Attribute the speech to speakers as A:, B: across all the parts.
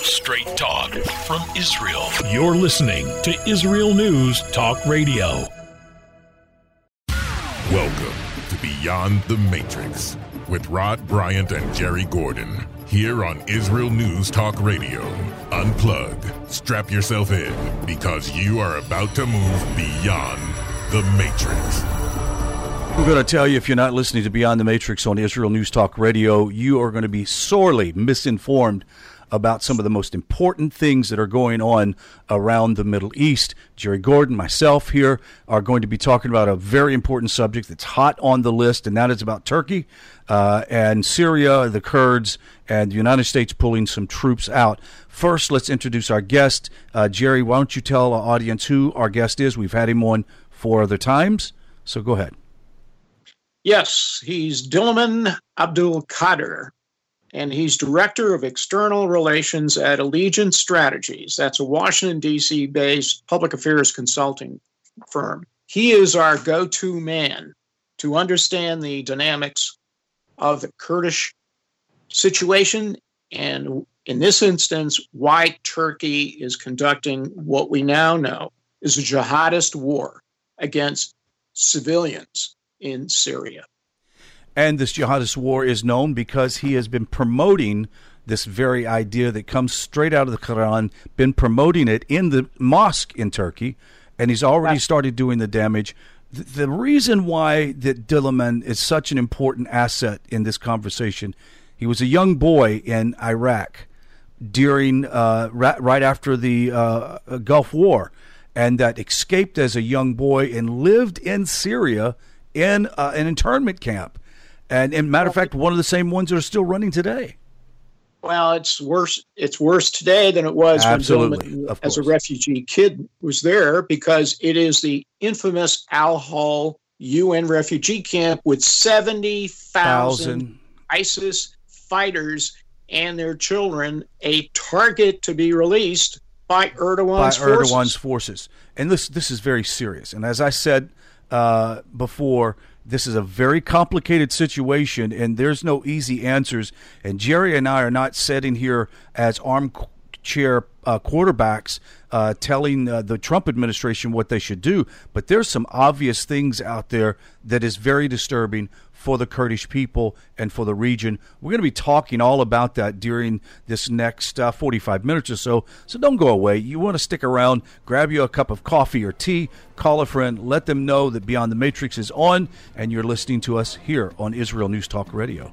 A: Straight talk from Israel. You're listening to Israel News Talk Radio.
B: Welcome to Beyond the Matrix with Rod Bryant and Jerry Gordon. Here on Israel News Talk Radio. Unplug. Strap yourself in because you are about to move beyond the Matrix.
C: I'm going to tell you, if you're not listening to Beyond the Matrix on Israel News Talk Radio, you are going to be sorely misinformed about some of the most important things that are going on around the Middle East. Jerry Gordon, myself here, are going to be talking about a very important subject that's hot on the list, and that is about Turkey and Syria, the Kurds, and the United States pulling some troops out. First, let's introduce our guest. Jerry, why don't you tell our audience who our guest is? We've had him on 4 other times, so go ahead.
D: Yes, he's Dilman Abdul Qadir, and he's Director of External Relations at Allegiance Strategies. That's a Washington, D.C. based public affairs consulting firm. He is our go-to man to understand the dynamics of the Kurdish situation, and in this instance, why Turkey is conducting what we now know is a jihadist war against civilians in Syria.
C: And this jihadist war is known because he has been promoting this very idea that comes straight out of the Quran, been promoting it in the mosque in Turkey, and he's already started doing the damage. The reason why that Dilman is such an important asset in this conversation, he was a young boy in Iraq during right after the Gulf War, and that escaped as a young boy and lived in Syria in an internment camp. And matter of fact, one of the same ones that are still running today.
D: Well, it's worse. It's worse today than it was
C: Absolutely,
D: when Dilman, as a refugee kid, was there, because it is the infamous Al-Hol UN refugee camp with 70,000 ISIS fighters and their children, a target to be released by Erdogan's
C: forces. And this is very serious. And as I said before, this is a very complicated situation, and there's no easy answers. And Jerry and I are not sitting here as armchair quarterbacks telling the Trump administration what they should do. But there's some obvious things out there that is very disturbing for the Kurdish people and for the region. We're going to be talking all about that during this next 45 minutes or so. So don't go away. You want to stick around, grab you a cup of coffee or tea, call a friend, let them know that Beyond the Matrix is on, and you're listening to us here on Israel News Talk Radio.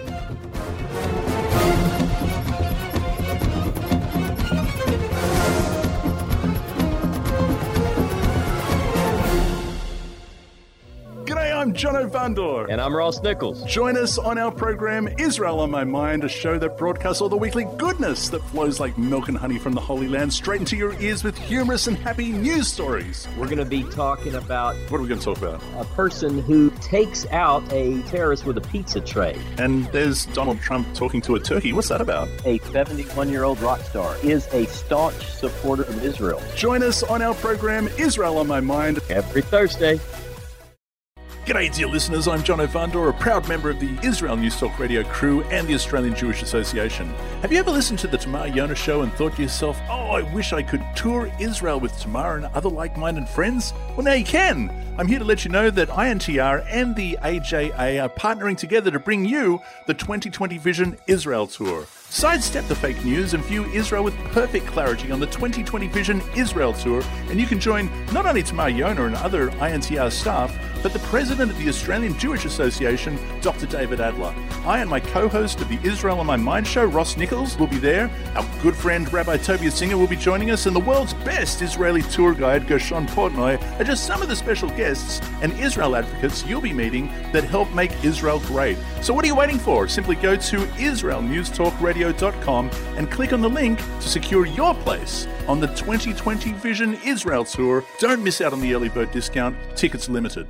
E: I'm Jono Vandor.
F: And I'm Ross Nichols.
E: Join us on our program, Israel on My Mind, a show that broadcasts all the weekly goodness that flows like milk and honey from the Holy Land straight into your ears with humorous and happy news stories.
F: We're going to be talking about...
E: What are we going to talk about?
F: A person who takes out a terrorist with a pizza tray.
E: And there's Donald Trump talking to a turkey. What's that about?
F: A 71-year-old rock star is a staunch supporter of Israel.
E: Join us on our program, Israel on My Mind.
F: Every Thursday.
E: G'day, dear listeners. I'm Jono Vandor, a proud member of the Israel News Talk Radio crew and the Australian Jewish Association. Have you ever listened to the Tamar Yonah Show and thought to yourself, oh, I wish I could tour Israel with Tamar and other like-minded friends? Well, now you can. I'm here to let you know that INTR and the AJA are partnering together to bring you the 2020 Vision Israel Tour. Sidestep the fake news and view Israel with perfect clarity on the 2020 Vision Israel Tour, and you can join not only Tamar Yonah and other INTR staff, but the president of the Australian Jewish Association, Dr. David Adler. I and my co-host of the Israel on My Mind show, Ross Nichols, will be there. Our good friend Rabbi Tovia Singer will be joining us, and the world's best Israeli tour guide, Gershon Portnoy, are just some of the special guests and Israel advocates you'll be meeting that help make Israel great. So what are you waiting for? Simply go to IsraelNewsTalkRadio.com and click on the link to secure your place on the 2020 Vision Israel Tour. Don't miss out on the early bird discount. Tickets limited.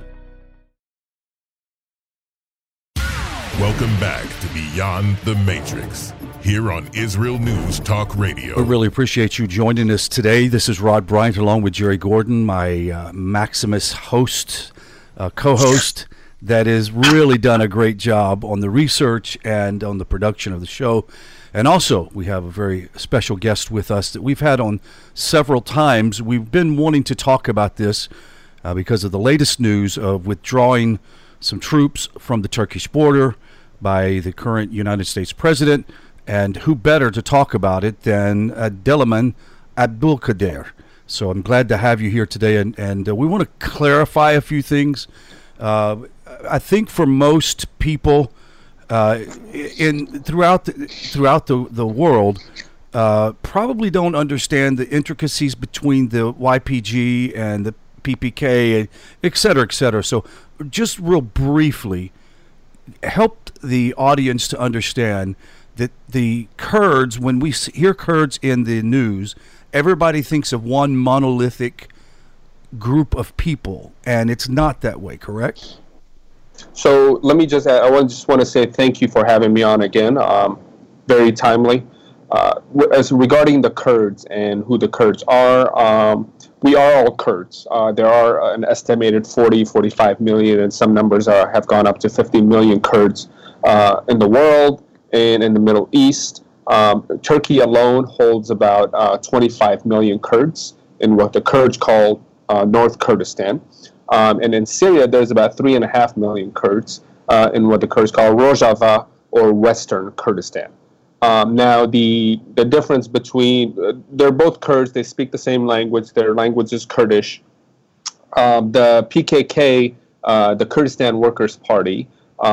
B: Welcome back to Beyond the Matrix, here on Israel News Talk Radio.
C: We really appreciate you joining us today. This is Rod Bryant along with Jerry Gordon, my Maximus host, co-host, that has really done a great job on the research and on the production of the show. And also, we have a very special guest with us that we've had on several times. We've been wanting to talk about this because of the latest news of withdrawing some troops from the Turkish border by the current United States president. And who better to talk about it than Diliman Abdulkader. So I'm glad to have you here today. And we want to clarify a few things. I think for most people throughout the world, probably don't understand the intricacies between the YPG and the PPK, et cetera, et cetera. So just real briefly, help the audience to understand that the Kurds, when we hear Kurds in the news, everybody thinks of one monolithic group of people, and it's not that way, correct?
G: So let me just add, I just want to say thank you for having me on again. Very timely. As regarding the Kurds and who the Kurds are, we are all Kurds. There are an estimated 45 million, and some numbers have gone up to 50 million Kurds in the world and in the Middle East. Turkey alone holds about 25 million Kurds in what the Kurds call North Kurdistan. And in Syria, there's about 3.5 million Kurds in what the Kurds call Rojava or Western Kurdistan. Now, the difference between, they're both Kurds, they speak the same language, their language is Kurdish. The PKK, the Kurdistan Workers' Party,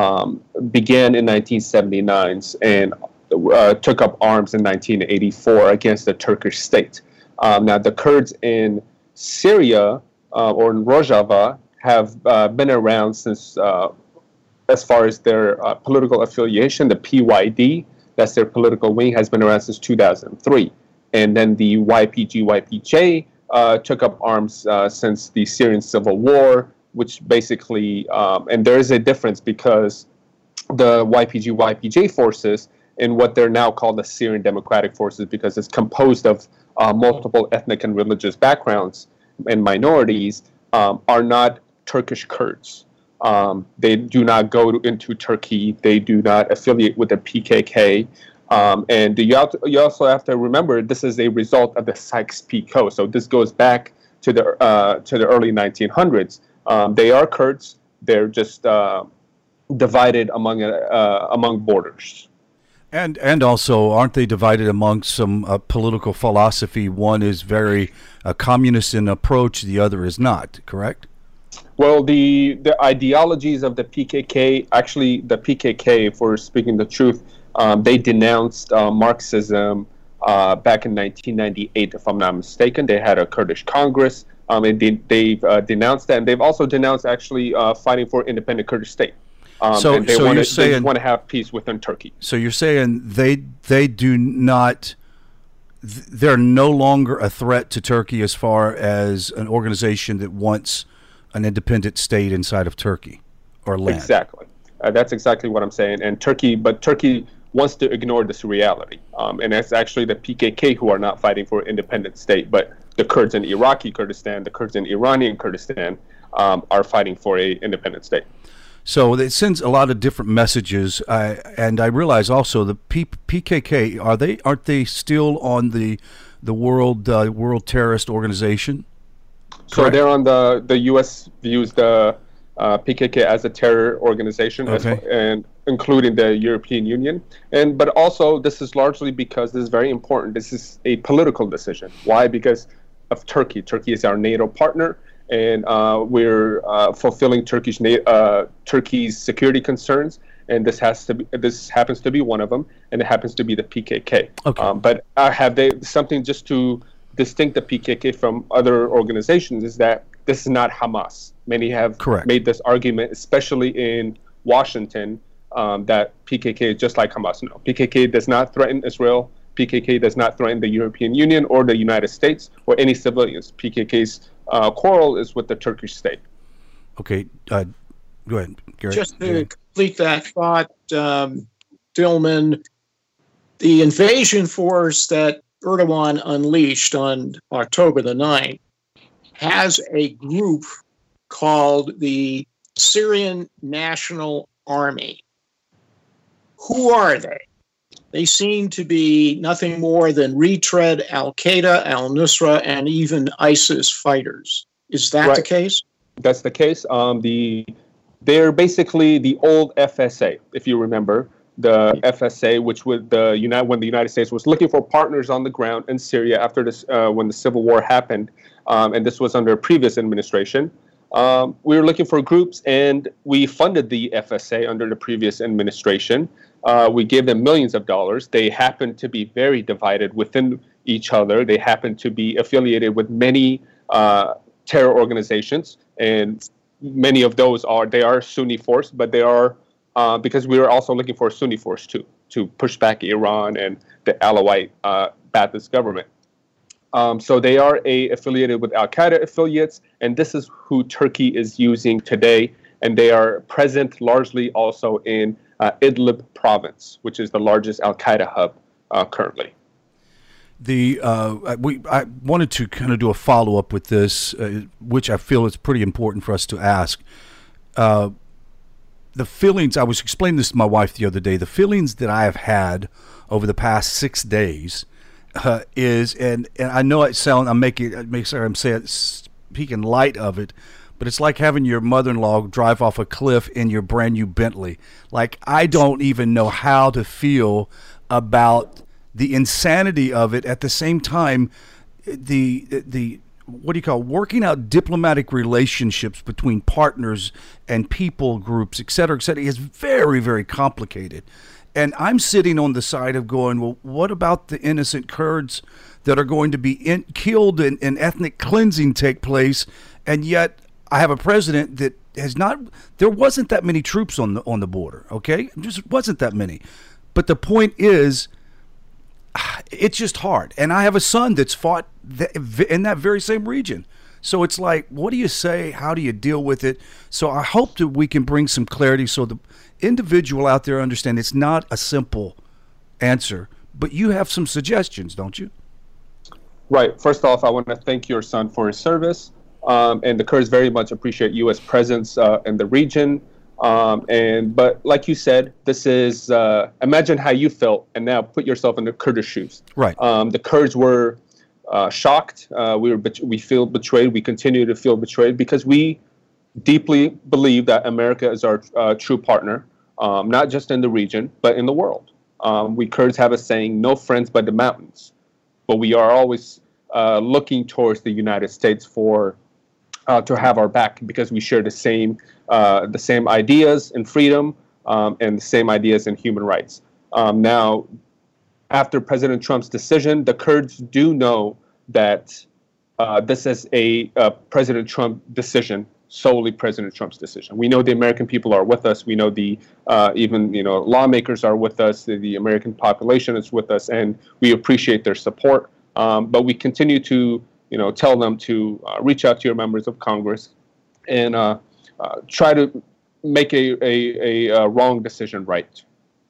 G: began in 1979 and took up arms in 1984 against the Turkish state. Now, the Kurds in Syria or in Rojava have been around since, as far as their political affiliation, the PYD, that's their political wing, has been around since 2003. And then the YPG, took up arms since the Syrian civil war, which basically, and there is a difference because the YPG forces in what they're now called the Syrian Democratic Forces, because it's composed of multiple ethnic and religious backgrounds and minorities, are not Turkish Kurds. They do not go into Turkey. They do not affiliate with the PKK. And you also have to remember this is a result of the Sykes-Picot. So this goes back to the early 1900s. They are Kurds. They're just divided among borders.
C: And also, aren't they divided among some political philosophy? One is very communist in approach, the other is not, correct?
G: Well, the ideologies of the PKK, actually the PKK, for speaking the truth, they denounced Marxism back in 1998, if I'm not mistaken. They had a Kurdish Congress, and they've denounced that, and they've also denounced actually fighting for independent Kurdish state. And they want to have peace within Turkey.
C: So you're saying they do not, they're no longer a threat to Turkey as far as an organization that wants an independent state inside of Turkey or land.
G: Exactly. That's exactly what I'm saying. And Turkey wants to ignore this reality. And it's actually the PKK who are not fighting for an independent state, but the Kurds in Iraqi Kurdistan, the Kurds in Iranian Kurdistan are fighting for an independent state.
C: So it sends a lot of different messages, and I realize also the PKK, aren't they still on the World Terrorist Organization?
G: So they're on the U.S. views the PKK as a terror organization,
C: okay,
G: and including the European Union. But also this is largely because this is very important. This is a political decision. Why? Because of Turkey. Turkey is our NATO partner. And we're fulfilling Turkey's security concerns, and this happens to be one of them, and it happens to be the PKK.
C: Okay.
G: But have they something just to distinct the PKK from other organizations is that this is not Hamas. Many have made this argument, especially in Washington, that PKK is just like Hamas. No, PKK does not threaten Israel. PKK does not threaten the European Union or the United States or any civilians. PKK's quarrel is with the Turkish state.
C: Okay, go ahead, Gary.
D: Just to complete that thought, Diliman, the invasion force that Erdogan unleashed on October the 9th has a group called the Syrian National Army. Who are they? they seem to be nothing more than retread Al-Qaeda, al-Nusra, and even ISIS fighters. Is that the case?
G: That's the case. They're basically the old FSA, if you remember. The FSA, which would when the United States was looking for partners on the ground in Syria after this, when the civil war happened, and this was under a previous administration. We were looking for groups, and we funded the FSA under the previous administration. We gave them millions of dollars. They happened to be very divided within each other. They happened to be affiliated with many terror organizations, and many of those are Sunni force, but they are because we were also looking for a Sunni force too, to push back Iran and the Alawite Ba'athist government. So they are affiliated with Al-Qaeda affiliates, and this is who Turkey is using today, and they are present largely also in Idlib province, which is the largest Al-Qaeda hub currently.
C: I wanted to kind of do a follow-up with this, which I feel is pretty important for us to ask. The feelings, I was explaining this to my wife the other day, the feelings that I have had over the past 6 days is, and I know I'm speaking light of it, but it's like having your mother-in-law drive off a cliff in your brand new Bentley. Like, I don't even know how to feel about the insanity of it. At the same time, the what do you call working out diplomatic relationships between partners and people groups, et cetera, is very, very complicated. And I'm sitting on the side of going, well, what about the innocent Kurds that are going to be killed and ethnic cleansing take place? And yet I have a president that there wasn't that many troops on the border, okay? Just wasn't that many. But the point is, it's just hard. And I have a son that's fought in that very same region. So it's like, what do you say? How do you deal with it? So I hope that we can bring some clarity so the individual out there understand it's not a simple answer, but you have some suggestions, don't you?
G: Right. First off, I want to thank your son for his service. And the Kurds very much appreciate U.S. presence in the region. But like you said, this is imagine how you felt, and now put yourself in the Kurdish shoes.
C: Right.
G: The Kurds were shocked. We feel betrayed. We continue to feel betrayed because we deeply believe that America is our true partner, not just in the region but in the world. We Kurds have a saying, "No friends but the mountains," but we are always looking towards the United States to have our back because we share the same ideas in freedom and the same ideas in human rights. Now, after President Trump's decision, the Kurds do know that this is a President Trump decision, solely President Trump's decision. We know the American people are with us. We know even lawmakers are with us. The American population is with us, and we appreciate their support. But we continue to tell them to reach out to your members of Congress and try to make a wrong decision right.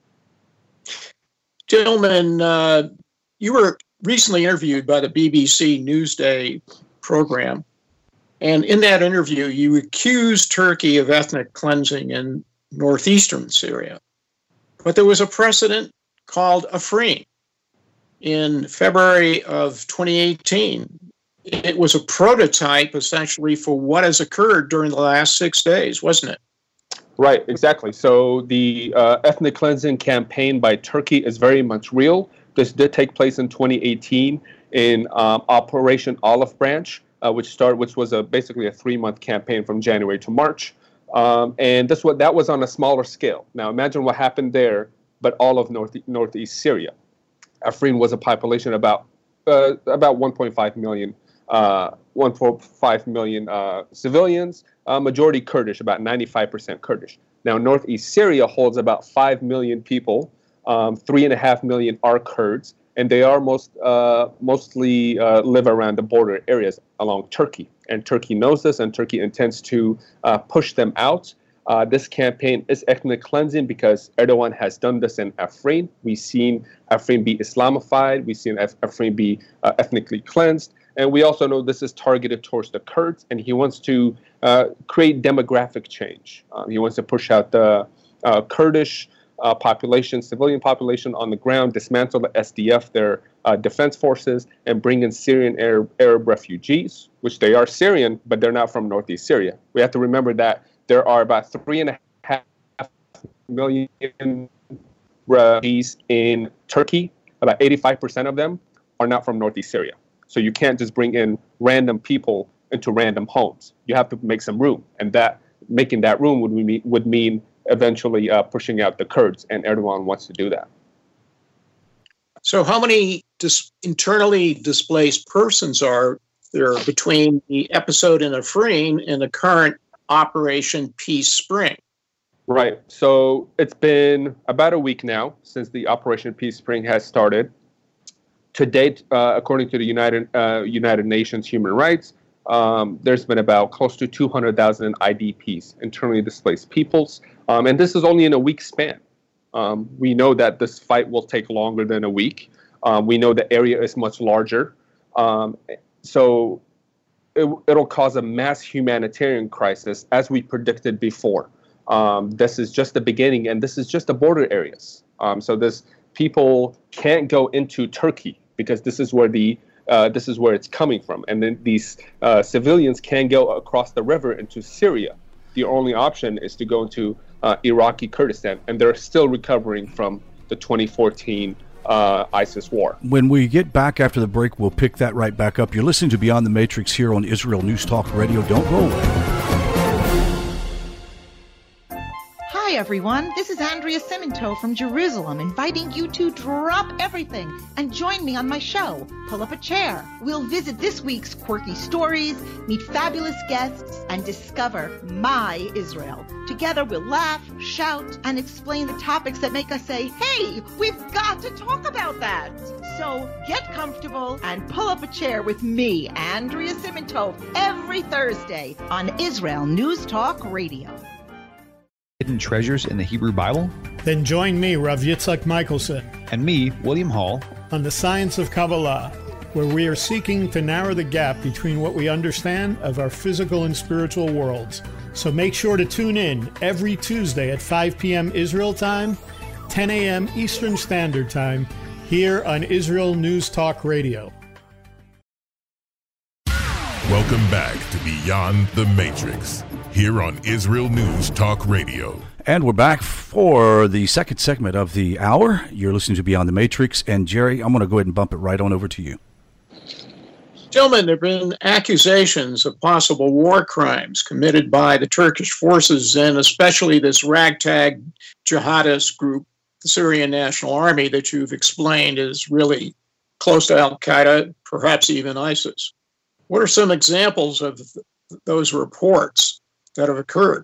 D: Gentlemen, you were recently interviewed by the BBC Newsday program, and in that interview, you accused Turkey of ethnic cleansing in northeastern Syria. But there was a precedent called Afrin in February of 2018. It was a prototype, essentially, for what has occurred during the last 6 days, wasn't it?
G: Right, exactly. So the ethnic cleansing campaign by Turkey is very much real. This did take place in 2018 in Operation Olive Branch, which was basically a 3-month campaign from January to March. And that was on a smaller scale. Now imagine what happened there, but all of northeast Syria. Afrin was a population about 1.5 million civilians, majority Kurdish, about 95% Kurdish. Now, northeast Syria holds about 5 million people. 3.5 million are Kurds, and they are mostly live around the border areas along Turkey. And Turkey knows this, and Turkey intends to push them out. This campaign is ethnic cleansing because Erdogan has done this in Afrin. We've seen Afrin be Islamified. We've seen Afrin be ethnically cleansed. And we also know this is targeted towards the Kurds, and he wants to create demographic change. He wants to push out the Kurdish population, civilian population on the ground, dismantle the SDF, their defense forces, and bring in Syrian Arab refugees, which they are Syrian, but they're not from northeast Syria. We have to remember that there are about 3.5 million refugees in Turkey. About 85% of them are not from northeast Syria. So you can't just bring in random people into random homes. You have to make some room, and that making that room would mean eventually pushing out the Kurds, and Erdogan wants to do that.
D: So how many internally displaced persons are there between the episode in Afrin and the current Operation Peace Spring?
G: Right. So it's been about a week now since the Operation Peace Spring has started. To date, according to the United Nations Human Rights, there's been about close to 200,000 IDPs, internally displaced peoples, and this is only in a week span. We know that this fight will take longer than a week. We know the area is much larger, so it'll cause a mass humanitarian crisis, as we predicted before. This is just the beginning, and this is just the border areas. So this people can't go into Turkey because this is where it's coming from, and then these civilians can go across the river into Syria. The only option is to go into Iraqi Kurdistan, and they're still recovering from the 2014 ISIS war.
C: When we get back after the break, we'll pick that right back up. You're listening to Beyond the Matrix here on Israel News Talk Radio. Don't go away.
H: Hi everyone, this is Andrea Simento from Jerusalem, inviting you to drop everything and join me on my show, Pull Up a Chair. We'll visit this week's quirky stories, meet fabulous guests, and discover my Israel. Together we'll laugh, shout, and explain the topics that make us say, hey, we've got to talk about that. So get comfortable and pull up a chair with me, Andrea Simento, every Thursday on Israel News Talk Radio.
I: Hidden treasures in the Hebrew Bible?
J: Then join me, Rav Yitzhak Michelson,
I: and me, William Hall,
J: on the Science of Kabbalah, where we are seeking to narrow the gap between what we understand of our physical and spiritual worlds. So make sure to tune in every Tuesday at 5 p.m. Israel time, 10 a.m. Eastern Standard Time, here on Israel News Talk Radio.
B: Welcome back to Beyond the Matrix, here on Israel News Talk Radio.
C: And we're back for the second segment of the hour. You're listening to Beyond the Matrix. And Jerry, I'm going to go ahead and bump it right on over to you.
D: Gentlemen, there have been accusations of possible war crimes committed by the Turkish forces, and especially this ragtag jihadist group, the Syrian National Army, that you've explained is really close to Al-Qaeda, perhaps even ISIS. What are some examples of those reports that have occurred?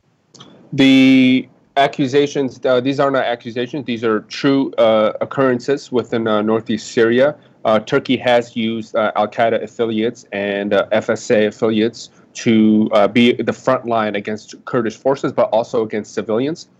G: The accusations, these are not accusations, these are true occurrences within northeast Syria. Turkey has used Al-Qaeda affiliates and FSA affiliates to be the front line against Kurdish forces, but also against civilians.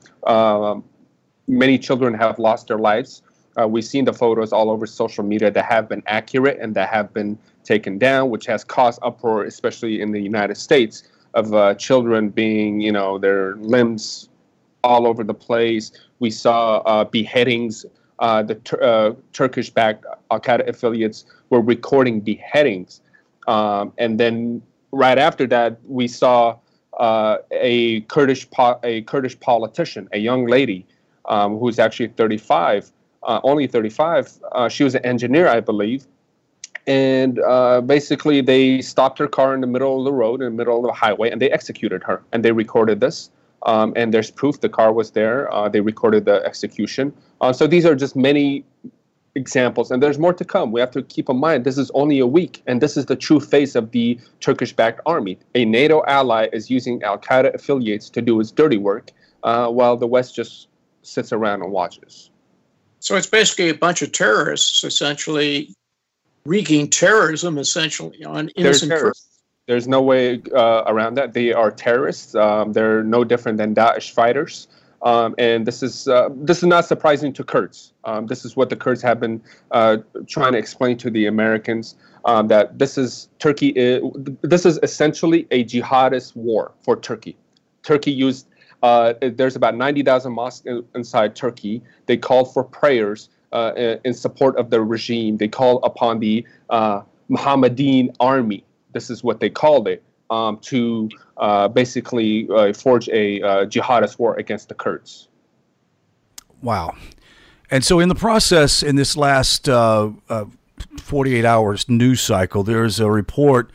G: Many children have lost their lives. We've seen the photos all over social media that have been accurate and that have been taken down, which has caused uproar, especially in the United States, of children being, their limbs all over the place. We saw beheadings. The Turkish-backed Al-Qaeda affiliates were recording beheadings. And then right after that, we saw a Kurdish politician, a young lady who's actually 35, only 35. She was an engineer, I believe. And basically, they stopped her car in the middle of the road, in the middle of the highway, and they executed her. And they recorded this. And there's proof the car was there. They recorded the execution. So these are just many examples. And there's more to come. We have to keep in mind, this is only a week. And this is the true face of the Turkish-backed army. A NATO ally is using Al-Qaeda affiliates to do its dirty work, while the West just sits around and watches.
D: So it's basically a bunch of terrorists, essentially wreaking terrorism, essentially, on innocent persons.
G: There's no way around that. They are terrorists. They're no different than Daesh fighters. And this is not surprising to Kurds. This is what the Kurds have been trying to explain to the Americans, that this is essentially a jihadist war for Turkey. Turkey used There's about 90,000 mosques inside Turkey. They called for prayers in support of the regime. They called upon the Mohammedan army. This is what they called it, to basically forge a jihadist war against the Kurds.
C: Wow. And so in the process, in this last 48 hours news cycle, there's a report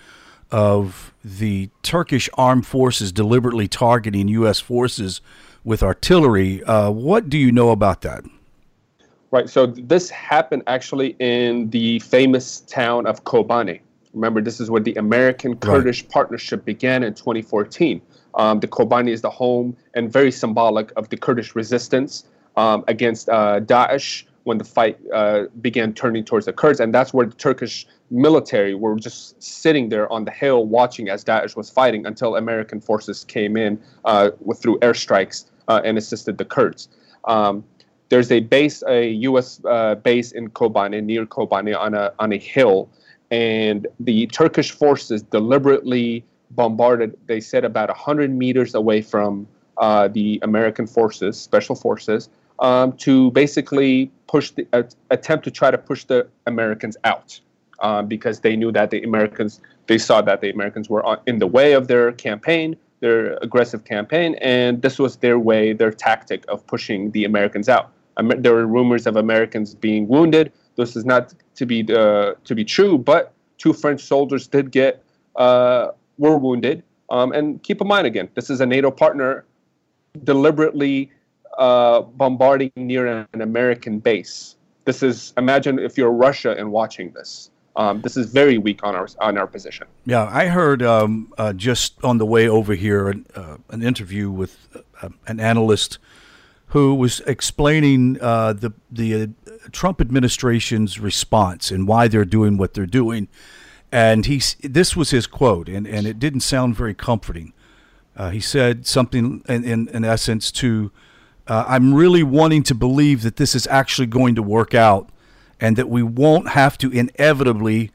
C: of the Turkish armed forces deliberately targeting U.S. forces with artillery. What do you know about that?
G: Right. So this happened actually in the famous town of Kobane. Remember, this is where the American-Kurdish partnership began in 2014. The Kobane is the home and very symbolic of the Kurdish resistance against Daesh when the fight began turning towards the Kurds. And that's where the Turkish military were just sitting there on the hill watching as Daesh was fighting until American forces came in through airstrikes and assisted the Kurds. There's a base, a U.S. Base in Kobane, near Kobane, on a hill, and the Turkish forces deliberately bombarded, they said, about 100 meters away from the American forces, special forces, to basically attempt to try to push the Americans out, because they knew that they saw that the Americans were in the way of their campaign, their aggressive campaign, and this was their tactic of pushing the Americans out. There were rumors of Americans being wounded. This is not to be true, but 2 French soldiers did were wounded. And keep in mind, again, this is a NATO partner deliberately bombarding near an American base. Imagine if you're Russia and watching this. This is very weak on our position. Yeah,
C: I heard just on the way over here an interview with an analyst who was explaining the Trump administration's response and why they're doing what they're doing. And this was his quote, and it didn't sound very comforting. He said something in essence to, I'm really wanting to believe that this is actually going to work out and that we won't have to inevitably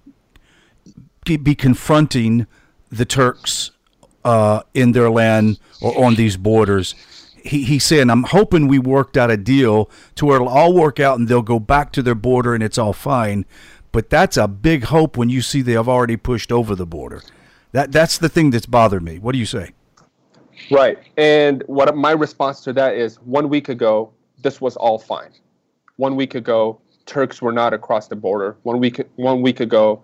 C: be confronting the Turks in their land or on these borders. He's saying, I'm hoping we worked out a deal to where it'll all work out and they'll go back to their border and it's all fine. But that's a big hope when you see they have already pushed over the border. That's the thing that's bothered me. What do you say?
G: Right. And what my response to that is, 1 week ago, this was all fine. 1 week ago, Turks were not across the border. 1 week ago,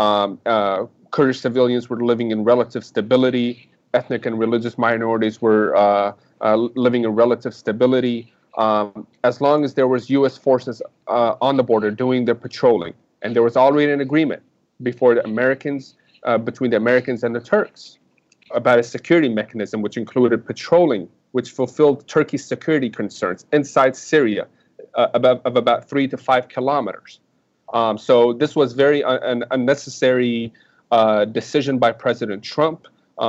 G: Kurdish civilians were living in relative stability. Ethnic and religious minorities were living in relative stability. As long as there was U.S. forces on the border doing their patrolling, and there was already an agreement between the Americans and the Turks about a security mechanism which included patrolling, which fulfilled Turkey's security concerns inside Syria of about 3 to 5 kilometers. So this was very an unnecessary decision by President Trump.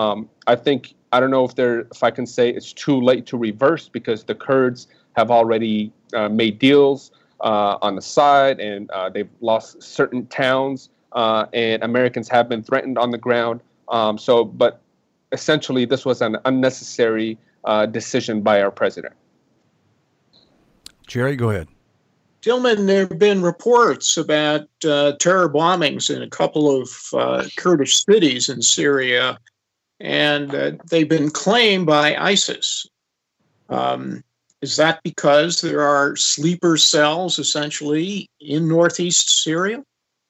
G: I don't know if I can say it's too late to reverse, because the Kurds have already made deals on the side, and they've lost certain towns, and Americans have been threatened on the ground. But essentially, this was an unnecessary decision by our president.
C: Jerry, go ahead.
D: Tillman, there have been reports about terror bombings in a couple of Kurdish cities in Syria, and they've been claimed by ISIS. Is that because there are sleeper cells, essentially, in northeast Syria?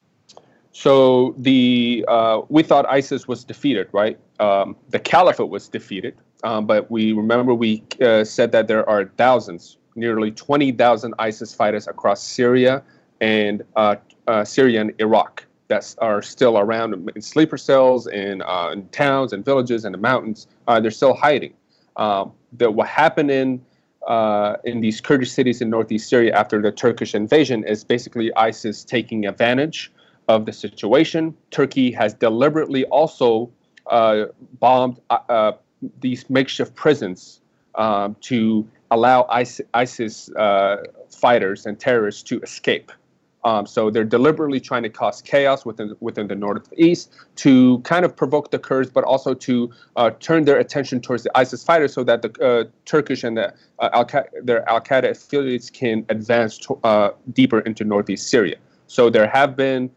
G: So we thought ISIS was defeated, right? The caliphate was defeated, but we said that there are thousands, nearly 20,000 ISIS fighters across Syria and Iraq that are still around in sleeper cells, in towns and villages and the mountains. They're still hiding. What happened in these Kurdish cities in northeast Syria after the Turkish invasion is basically ISIS taking advantage of the situation. Turkey has deliberately also bombed these makeshift prisons to allow ISIS fighters and terrorists to escape. So they're deliberately trying to cause chaos within the northeast to kind of provoke the Kurds, but also to turn their attention towards the ISIS fighters so that the Turkish and their Al-Qaeda affiliates can advance deeper into northeast Syria. So there have been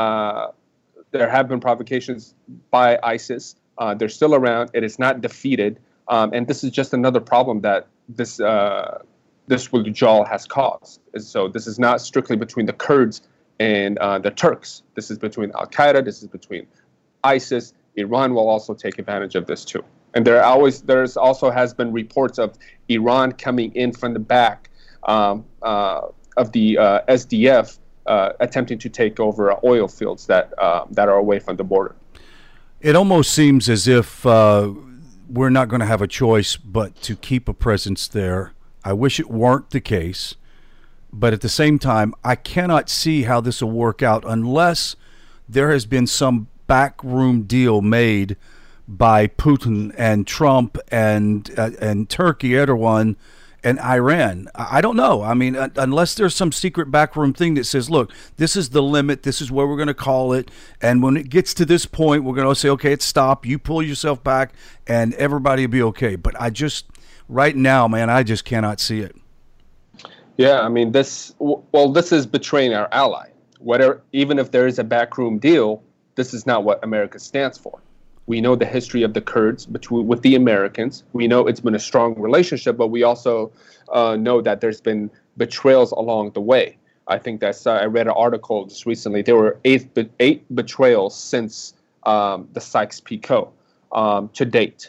G: provocations by ISIS. They're still around. It is not defeated. And this is just another problem that this withdrawal has caused. So this is not strictly between the Kurds and the Turks. This is between Al-Qaeda. This is between ISIS. Iran will also take advantage of this too. And there's also has been reports of Iran coming in from the back of the SDF, attempting to take over oil fields that are away from the border.
C: It almost seems as if we're not going to have a choice but to keep a presence there. I wish it weren't the case, but at the same time, I cannot see how this will work out unless there has been some backroom deal made by Putin and Trump and Turkey, Erdogan, and Iran. I don't know. I mean, unless there's some secret backroom thing that says, look, this is the limit. This is where we're going to call it. And when it gets to this point, we're going to say, okay, it's stop. You pull yourself back and everybody will be okay. But right now, man, I just cannot see it.
G: Yeah, I mean, this is betraying our ally. Even if there is a backroom deal, this is not what America stands for. We know the history of the Kurds with the Americans. We know it's been a strong relationship, but we also know that there's been betrayals along the way. I think I read an article just recently. There were eight betrayals since the Sykes-Picot to date.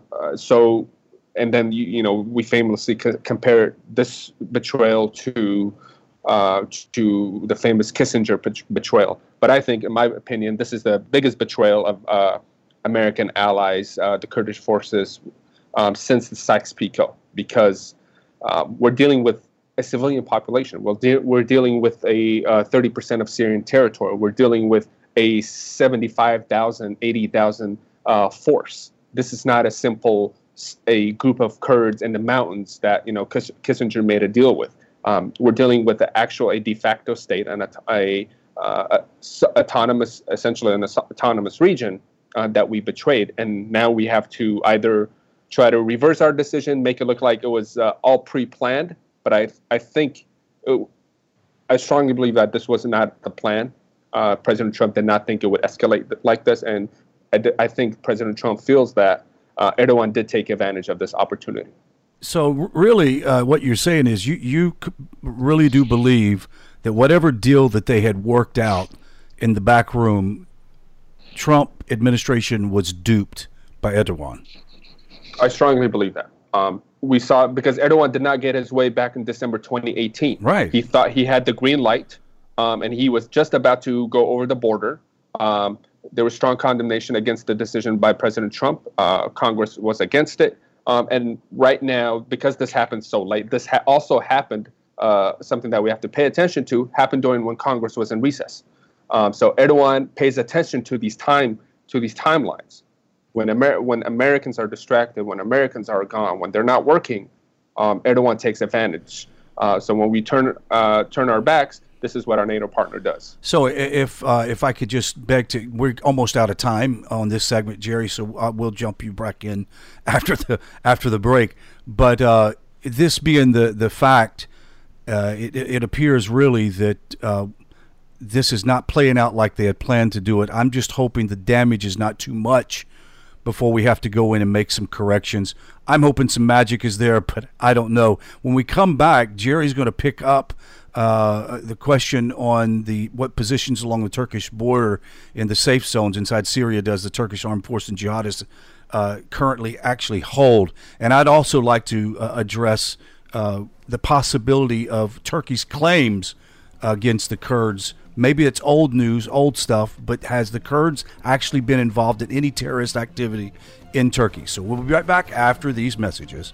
G: And then we famously compare this betrayal to the famous Kissinger betrayal. But I think, in my opinion, this is the biggest betrayal of American allies, the Kurdish forces, since the Sykes-Picot, because we're dealing with a civilian population. We're dealing with a 30% of Syrian territory. We're dealing with a 75,000, 80,000 force. This is not a group of Kurds in the mountains that Kissinger made a deal with. We're dealing with a de facto state and essentially an autonomous region that we betrayed, and now we have to either try to reverse our decision, make it look like it was all pre-planned. But I strongly believe that this was not the plan. President Trump did not think it would escalate like this, and I think President Trump feels that Erdogan did take advantage of this opportunity.
C: So really, what you're saying is you really do believe that whatever deal that they had worked out in the back room, Trump administration was duped by Erdogan.
G: I strongly believe that. We saw, because Erdogan did not get his way back in December 2018.
C: Right.
G: He thought he had the green light, and he was just about to go over the border. There was strong condemnation against the decision by President Trump. Congress was against it. And right now, because this happened so late, this also happened, something that we have to pay attention to, happened during when Congress was in recess. So Erdogan pays attention to these timelines. When Americans are distracted, when Americans are gone, when they're not working, Erdogan takes advantage. So when we turn our backs, this is what our NATO partner does.
C: So if I could just beg to, we're almost out of time on this segment, Jerry. So we'll jump you back in after the break. But this being the fact, it appears really that this is not playing out like they had planned to do it. I'm just hoping the damage is not too much before we have to go in and make some corrections. I'm hoping some magic is there, but I don't know. When we come back, Jerry's going to pick up the question on what positions along the Turkish border in the safe zones inside Syria does the Turkish armed force and jihadists currently actually hold. And I'd also like to address the possibility of Turkey's claims against the Kurds. Maybe it's old news, old stuff, but has the Kurds actually been involved in any terrorist activity in Turkey? So we'll be right back after these messages.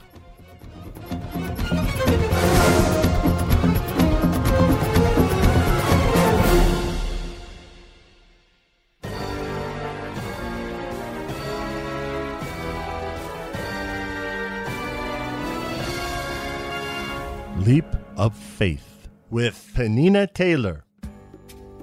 K: Leap of Faith with Penina Taylor.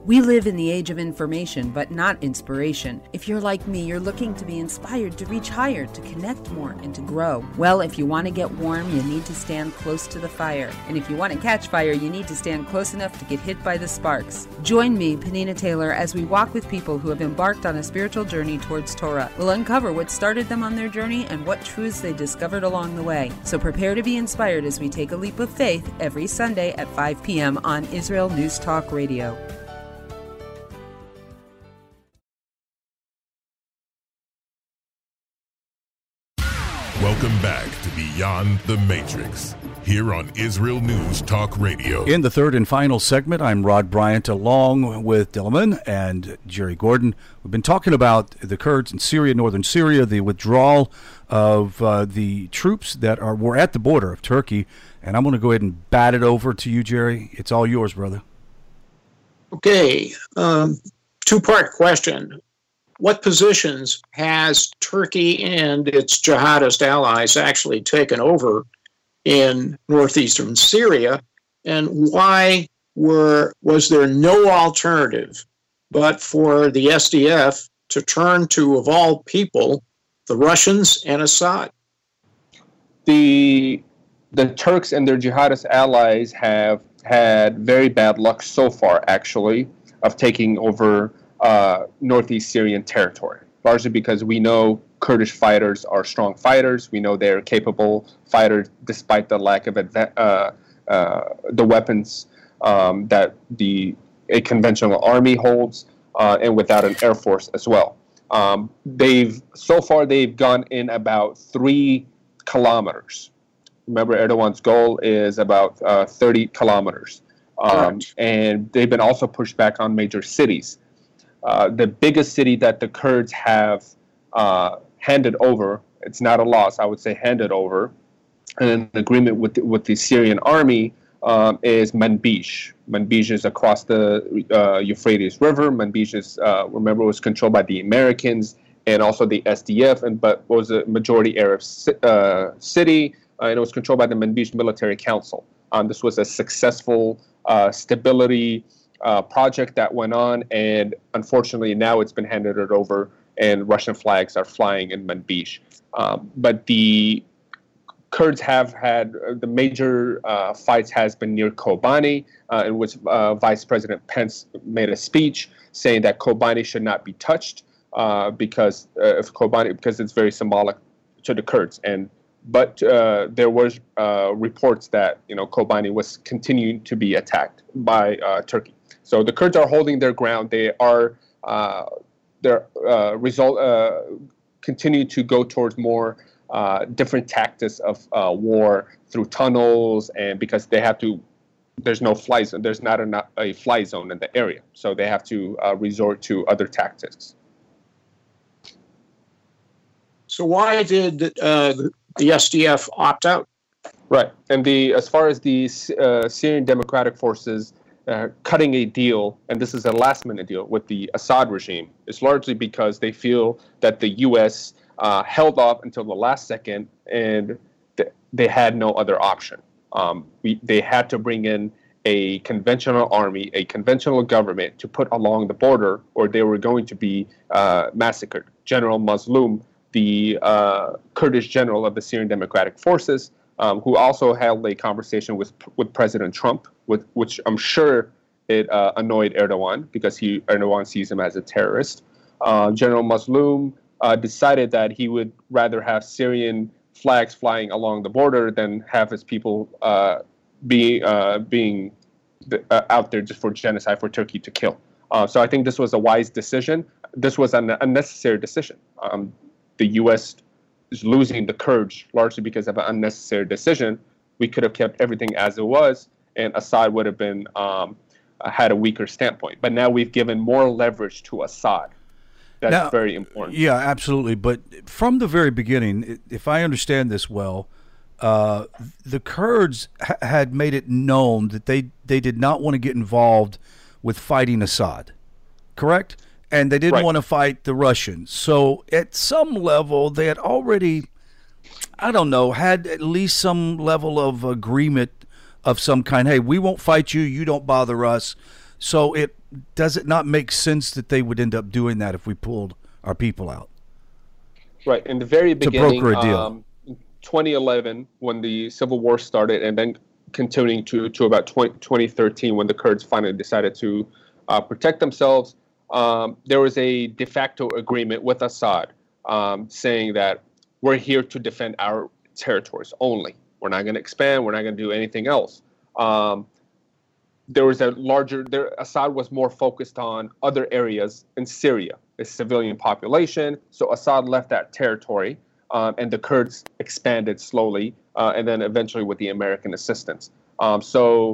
K: We live in the age of information, but not inspiration. If you're like me, you're looking to be inspired to reach higher, to connect more, and to grow. Well, if you want to get warm, you need to stand close to the fire. And if you want to catch fire, you need to stand close enough to get hit by the sparks. Join me, Penina Taylor, as we walk with people who have embarked on a spiritual journey towards Torah. We'll uncover what started them on their journey and what truths they discovered along the way. So prepare to be inspired as we take a leap of faith every Sunday at 5 p.m. on Israel News Talk Radio.
B: Welcome back to Beyond the Matrix, here on Israel News Talk Radio.
C: In the third and final segment, I'm Rod Bryant along with Dillerman and Jerry Gordon. We've been talking about the Kurds in Syria, northern Syria, the withdrawal of the troops that were at the border of Turkey. And I'm going to go ahead and bat it over to you, Jerry. It's all yours, brother.
D: Okay. Two-part question. What positions has Turkey and its jihadist allies actually taken over in northeastern Syria, and why was there no alternative but for the SDF to turn to, of all people, the Russians and Assad?
G: The Turks and their jihadist allies have had very bad luck so far, actually, of taking over northeast Syrian territory, largely because we know Kurdish fighters are strong fighters. We know they're capable fighters despite the lack of the weapons that a conventional army holds, and without an air force as well. They've gone in about 3 kilometers. Remember, Erdogan's goal is about 30 kilometers, and they've been also pushed back on major cities. The biggest city that the Kurds have handed over, it's not a loss, I would say handed over, in an agreement with the Syrian army, is Manbij. Manbij is across the Euphrates River. Manbij is, remember, was controlled by the Americans and also the SDF, but was a majority Arab city, and it was controlled by the Manbij Military Council. This was a successful stability project that went on, and unfortunately now it's been handed over, and Russian flags are flying in Manbij. But the Kurds have had the major fights has been near Kobani, in which Vice President Pence made a speech saying that Kobani should not be touched because it's very symbolic to the Kurds. But there was reports that Kobani was continuing to be attacked by Turkey. So the Kurds are holding their ground. They are continue to go towards more different tactics of war through tunnels, and because they have to, there's no fly zone. There's not a fly zone in the area, so they have to resort to other tactics.
D: So why did the SDF opt out?
G: Right, and as far as the Syrian Democratic Forces cutting a deal, and this is a last-minute deal with the Assad regime, is largely because they feel that the U.S. Held off until the last second, and they had no other option. They had to bring in a conventional army, a conventional government to put along the border, or they were going to be massacred. General Mazloum, the Kurdish general of the Syrian Democratic Forces, who also held a conversation with President Trump, which I'm sure it annoyed Erdogan because Erdogan sees him as a terrorist. General Mazloum decided that he would rather have Syrian flags flying along the border than have his people being out there just for genocide for Turkey to kill. So I think this was a wise decision. This was an unnecessary decision. The U.S. is losing the Kurds largely because of an unnecessary decision. We could have kept everything as it was, and Assad would have been had a weaker standpoint. But now we've given more leverage to Assad. That's very important.
C: Yeah, absolutely. But from the very beginning, if I understand this well, the Kurds had made it known that they did not want to get involved with fighting Assad, correct? And they didn't want to fight the Russians. So at some level, they had already, I don't know, had at least some level of agreement of some kind. Hey, we won't fight you. You don't bother us. So it does it not make sense that they would end up doing that if we pulled our people out?
G: Right. In the very beginning,
C: to broker a deal.
G: 2011, when the civil war started, and then continuing to about 2013, when the Kurds finally decided to protect themselves, there was a de facto agreement with Assad saying that we're here to defend our territories only. We're not going to expand. We're not going to do anything else. There was Assad was more focused on other areas in Syria, a civilian population. So Assad left that territory, and the Kurds expanded slowly, and then eventually with the American assistance. But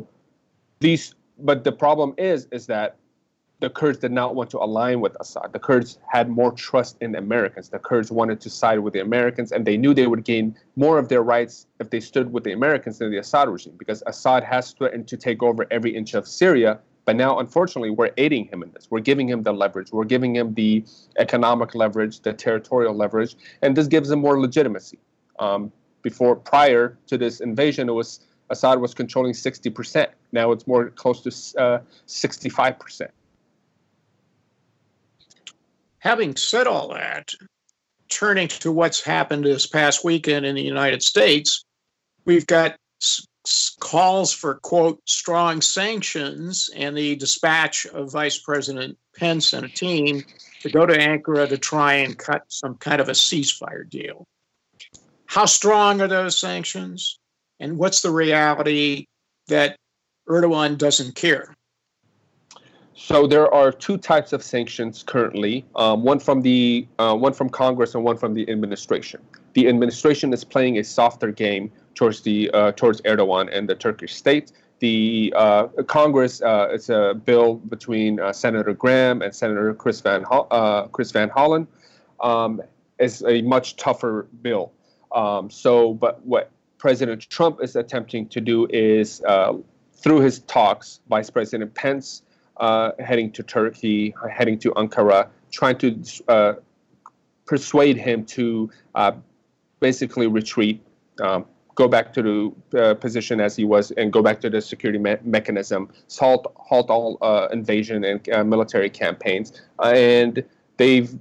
G: the problem is that the Kurds did not want to align with Assad. The Kurds had more trust in the Americans. The Kurds wanted to side with the Americans, and they knew they would gain more of their rights if they stood with the Americans than the Assad regime, because Assad has threatened to take over every inch of Syria. But now, unfortunately, we're aiding him in this. We're giving him the leverage. We're giving him the economic leverage, the territorial leverage, and this gives him more legitimacy. Prior to this invasion, Assad was controlling 60%. Now it's more close to 65%.
D: Having said all that, turning to what's happened this past weekend in the United States, we've got calls for, quote, strong sanctions and the dispatch of Vice President Pence and a team to go to Ankara to try and cut some kind of a ceasefire deal. How strong are those sanctions? And what's the reality that Erdogan doesn't care?
G: So there are two types of sanctions currently, one from Congress and one from the administration. The administration is playing a softer game towards Erdogan and the Turkish state. The Congress, it's a bill between Senator Graham and Senator Chris Van Hollen, is a much tougher bill. But what President Trump is attempting to do is, through his talks, Vice President Pence heading to Turkey, heading to Ankara, trying to persuade him to basically retreat, go back to the position as he was, and go back to the security mechanism, halt all invasion and military campaigns. And they've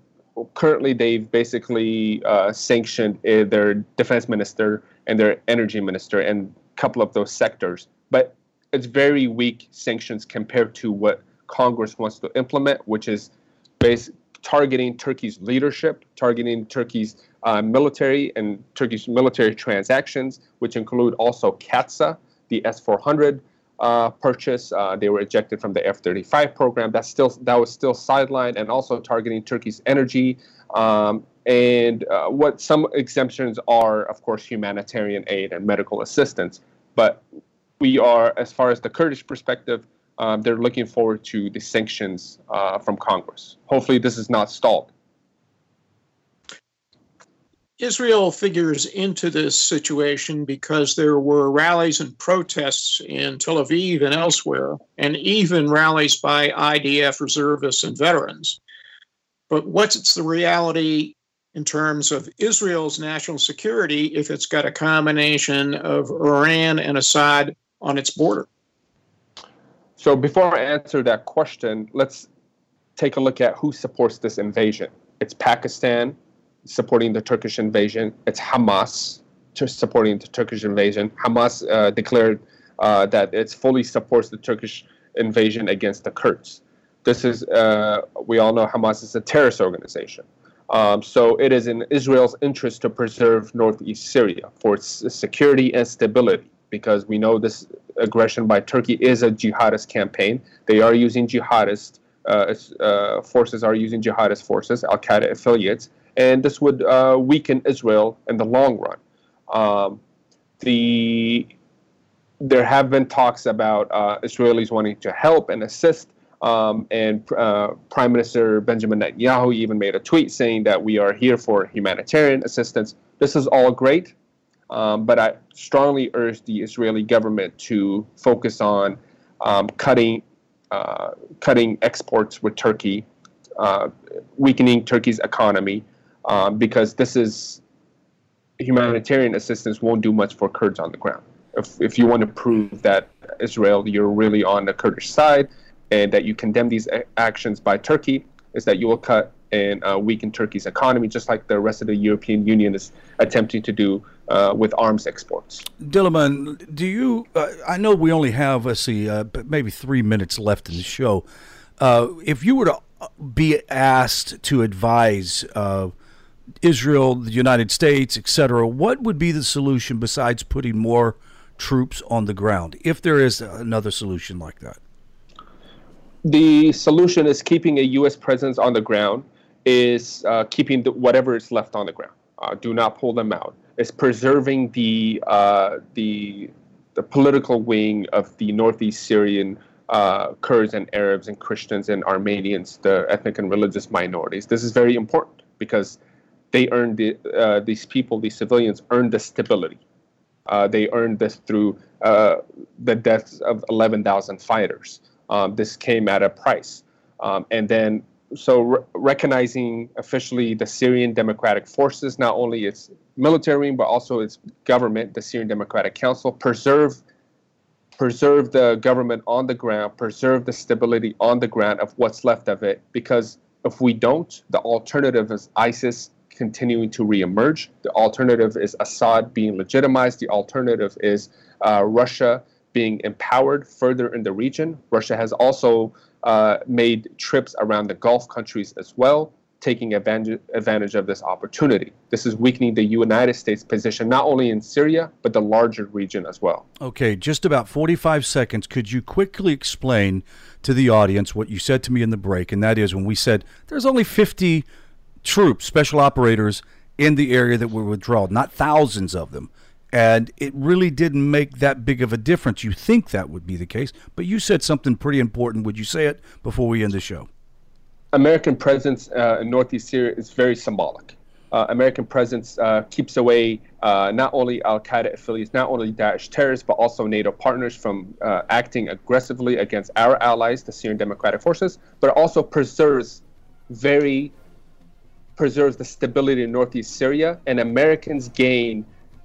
G: basically sanctioned their defense minister and their energy minister and a couple of those sectors. But it's very weak sanctions compared to what Congress wants to implement, which is targeting Turkey's leadership, targeting Turkey's military and Turkey's military transactions, which include also Katsa, the S-400 purchase. They were ejected from the F-35 program. That was still sidelined, and also targeting Turkey's energy. And what some exemptions are, of course, humanitarian aid and medical assistance. But we are, as far as the Kurdish perspective, they're looking forward to the sanctions from Congress. Hopefully this is not stalled.
D: Israel figures into this situation because there were rallies and protests in Tel Aviv and elsewhere, and even rallies by IDF reservists and veterans. But what's the reality in terms of Israel's national security if it's got a combination of Iran and Assad on its border?
G: So before I answer that question, let's take a look at who supports this invasion. It's Pakistan supporting the Turkish invasion. It's Hamas supporting the Turkish invasion. Hamas declared that it fully supports the Turkish invasion against the Kurds. This is, we all know Hamas is a terrorist organization. So it is in Israel's interest to preserve northeast Syria for its security and stability, because we know this aggression by Turkey is a jihadist campaign. They are using jihadist forces, Al-Qaeda affiliates, and this would weaken Israel in the long run. There have been talks about Israelis wanting to help and assist, and Prime Minister Benjamin Netanyahu even made a tweet saying that we are here for humanitarian assistance. This is all great, but I strongly urge the Israeli government to focus on cutting exports with Turkey, weakening Turkey's economy, because this is humanitarian assistance won't do much for Kurds on the ground. If you want to prove that Israel, you're really on the Kurdish side, and that you condemn these actions by Turkey, is that you will cut and weaken Turkey's economy, just like the rest of the European Union is attempting to do with arms exports.
C: Dillerman, do you? I know we only have, maybe 3 minutes left in the show. If you were to be asked to advise Israel, the United States, etc., what would be the solution besides putting more troops on the ground, if there is another solution like that?
G: The solution is keeping a U.S. presence on the ground, is keeping whatever is left on the ground. Do not pull them out. It's preserving the political wing of the northeast Syrian Kurds and Arabs and Christians and Armenians, the ethnic and religious minorities. This is very important because they earned these people, these civilians, earned the stability. They earned this through the deaths of 11,000 fighters. This came at a price. So recognizing officially the Syrian Democratic Forces, not only its military, but also its government, the Syrian Democratic Council, preserve the government on the ground, preserve the stability on the ground of what's left of it, because if we don't, the alternative is ISIS continuing to reemerge. The alternative is Assad being legitimized. The alternative is Russia being empowered further in the region. Russia has also made trips around the Gulf countries as well, taking advantage of this opportunity. This is weakening the United States' position, not only in Syria, but the larger region as well.
C: Okay, just about 45 seconds. Could you quickly explain to the audience what you said to me in the break, and that is when we said there's only 50 troops, special operators, in the area that were withdrawn, not thousands of them. And it really didn't make that big of a difference. You think that would be the case, but you said something pretty important. Would you say it before we end the show?
G: American presence in northeast Syria is very symbolic. American presence keeps away not only al-Qaeda affiliates, not only Daesh terrorists, but also NATO partners from acting aggressively against our allies, the Syrian Democratic Forces, but also preserves the stability in northeast Syria, and Americans gain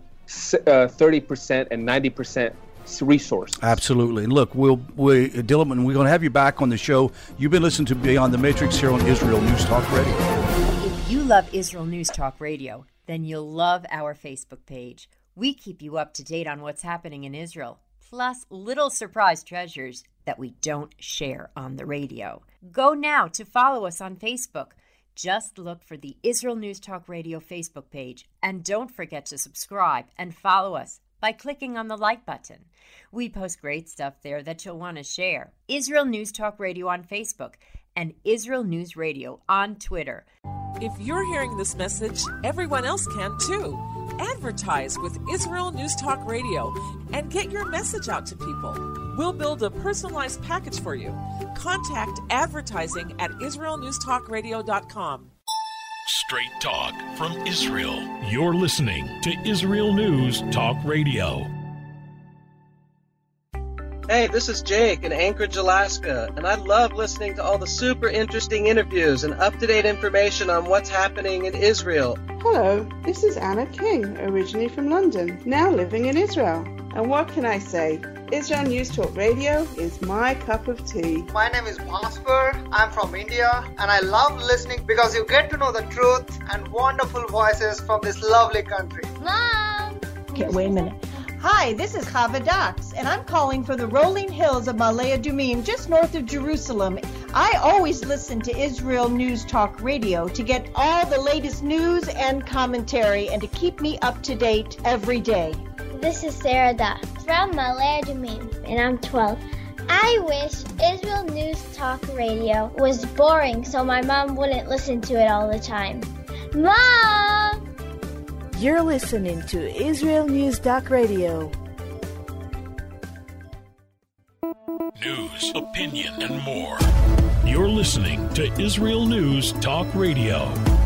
G: 30% and 90% resources.
C: Absolutely. And look, Dillerman, we're going to have you back on the show. You've been listening to Beyond the Matrix here on Israel News Talk Radio.
L: If you love Israel News Talk Radio, then you'll love our Facebook page. We keep you up to date on what's happening in Israel, plus little surprise treasures that we don't share on the radio. Go now to follow us on Facebook. Just look for the Israel News Talk Radio Facebook page, and don't forget to subscribe and follow us by clicking on the like button. We post great stuff there that you'll want to share. Israel News Talk Radio on Facebook and Israel News Radio on Twitter.
M: If you're hearing this message, everyone else can too. Advertise with Israel News Talk Radio and get your message out to people. We'll build a personalized package for you. Contact advertising at IsraelNewsTalkRadio.com.
A: Straight talk from Israel. You're listening to Israel News Talk Radio.
N: Hey, this is Jake in Anchorage, Alaska, and I love listening to all the super interesting interviews and up-to-date information on what's happening in Israel.
O: Hello, this is Anna King, originally from London, now living in Israel. And what can I say? Israel News Talk Radio is my cup of tea.
P: My name is Bhaskar. I'm from India, and I love listening because you get to know the truth and wonderful voices from this lovely country.
Q: Mom!
R: Okay, wait a minute.
Q: Hi, this is Chava Dax, and I'm calling for the rolling hills of Ma'ale Adumim, just north of Jerusalem. I always listen to Israel News Talk Radio to get all the latest news and commentary and to keep me up to date every day.
S: This is Sarah Dax from Ma'ale Adumim, and I'm 12. I wish Israel News Talk Radio was boring so my mom wouldn't listen to it all the time. Mom!
R: You're listening to Israel News Talk Radio.
A: News, opinion, and more. You're listening to Israel News Talk Radio.